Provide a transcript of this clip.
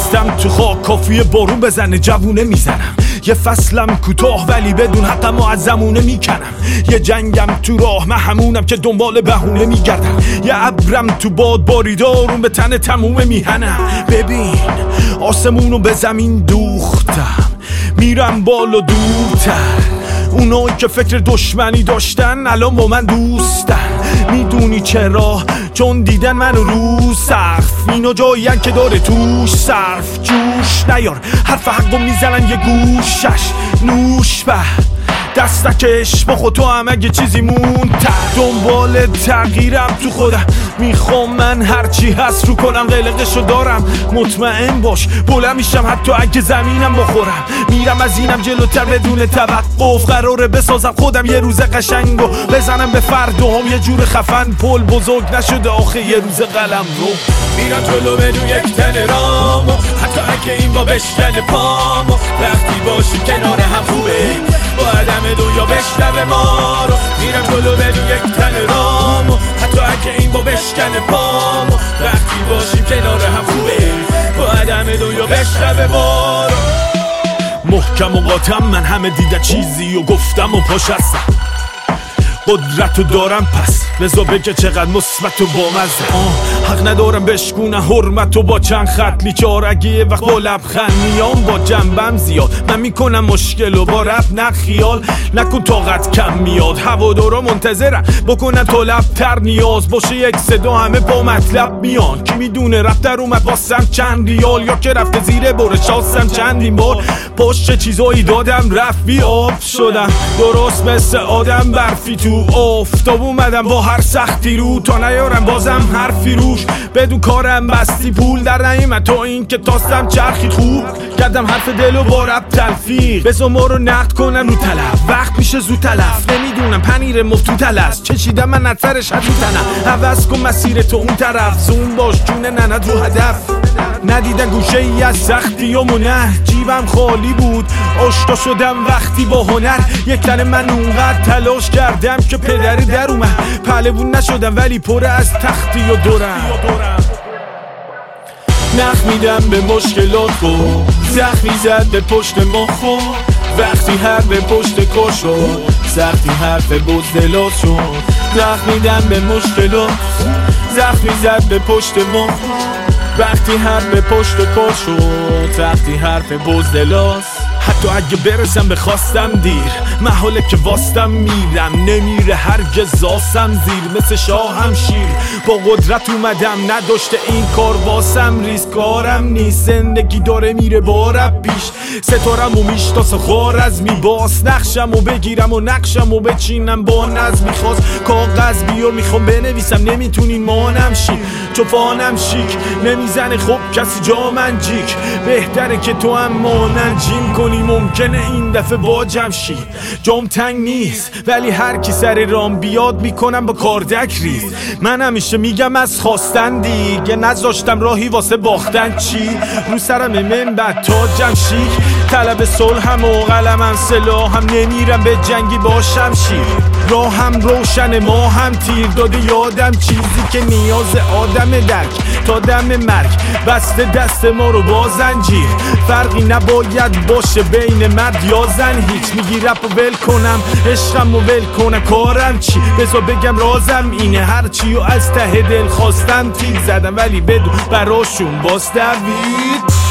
نشستم تو خاک، کافیه بارون بزنه جوونه میزنم. یه فصلم کوتاه ولی بدون حقم و از زمونه میکنم. یه جنگم تو راه، من همونم که دنبال بهونه میگردم. یه ابرم تو باد باریدارون به تن تموم میهنم. ببین آسمونو به زمین دوختم، میرم بالا دورتر. اونایی که فکر دشمنی داشتن الان با من دوستن. میدونی چرا؟ چون دیدن منو رو سقف. اینو جایین که داره توش صرف جوش نیار، حرف حقو میزنن یه گوشش نوش به دستکش با خود تو هم اگه چیزی مون دنبال تغییرم تو خودم. میخوام من هرچی هست رو کنم، قلقشو دارم. مطمئن باش بلند میشم حتی اگه زمینم بخورم. میرم از اینم جلوتر بدون توقف. قراره بسازم خودم یه روز قشنگو بزنم به فرداهم یه جور خفن. پل بزرگ نشده آخه یه روز قلم رو. میرم جلو بدون یک تن رامو، حتی اگه این با بشکن پامو. وقتی باشی کنار هم خوبه، با عدم دنیا بشنوه ما رو. میرم جلو بدون یک تن رامو، حتی اگه این با بشکن پامو. وقتی باشیم کنار هم خوبه، با عدم دنیا بشنوه ما رو. محکم و قاطم من همه دیده چیزی و گفتم و پاش هستم. قدرتو دارم پس لذا بگه چقدر مثبت و بامزه. حق ندارم بشکونه حرمتو با چند خط لیچار. اگه یه وقت با لبخند میام با جنبم زیاد. من میکنم مشکل و با رب نه خیال. نکن طاقت کم میاد، هوادارا منتظرن بکنن طلب تر. نیاز باشه یک صدا همه با مطلب میان. کی میدونه رفت در اومد واسم چند ریال، یا که رفته زیر برش آسم چندین بار. پشت چیزایی دادم رفت بی آب شدم، درست مثل آدم برفی تو آفتاب اومدم با هر سختی رو. تا نیارم بازم حرفی روش، بدون کارم بستی پول در نیومد. تا این که تاستم چرخی خوب کردم حرف دلو با رب تلفیق. بذار ما رو نقد کنن رو طلب، وقت میشه زود تلف. نمیدونم پنیر مفتو تلست چشیدم من از سرش رو تنم. عوض کن مسیر تو اون طرف، زون باش جون ننه تو هدف. ندیدن گوشه ای از سختی و نه، جیبم خالی بود آشنا شدم وقتی با هنر. یک تن من اونقدر تلاش کردم که پدری در اومد. پهلوون نشدم ولی پر از تختی و دورم. نخ میدم به مشکلات خود، زخمی زد به پشت ما خود. وقتی هر به پشت کار شد، سختی حرف بزدلات شد. نخ میدم به مشکلات، زخمی زد به پشت ما. وقتی هر به پشت کار شد، سختی حرف بزدلات. حتی اگه برسم به خواستم دیر، محاله که واستم میرم نمیره هرگز زاسم زیر. مثل شاهم شیر با قدرت اومدم، نداشته این کار واسم ریسکارم نیست. زندگی داره میره با رب پیش، ستارم و میشتاس خار از میباس. نقشم و بگیرم و نقشم و بچینم با نظم. میخواست کاغذ بیار میخوام بنویسم، نمیتونین مانم شی چو فانم شیک. نمیزنه خب کسی جا من جیک، بهتره که تو هم مانن جیم کنی. ممکنه این دفعه با جمشی جام تنگ نیست، ولی هر کی سر رام بیاد میکنم با کاردک ریز. من همیشه میگم از خواستن دیگه نذاشتم راهی واسه باختن. چی رو سرم منبع تاجم شیک، طلب صلحم و قلمم سلاحم. نمیرم به جنگی باشم شیر، راهم روشن ما هم تیر داده یادم. چیزی که نیاز آدم درک تا دم مرگ، بسته دست ما رو با زنجیر. فرقی نباید باشه بین مرد یا زن. هیچ میگی رپ و ول کنم، عشقم و ول کنم، کارم چی؟ بذار بگم رازم اینه، هرچی و از ته دل خواستم تیک زدم ولی بدون براشون باز دوید.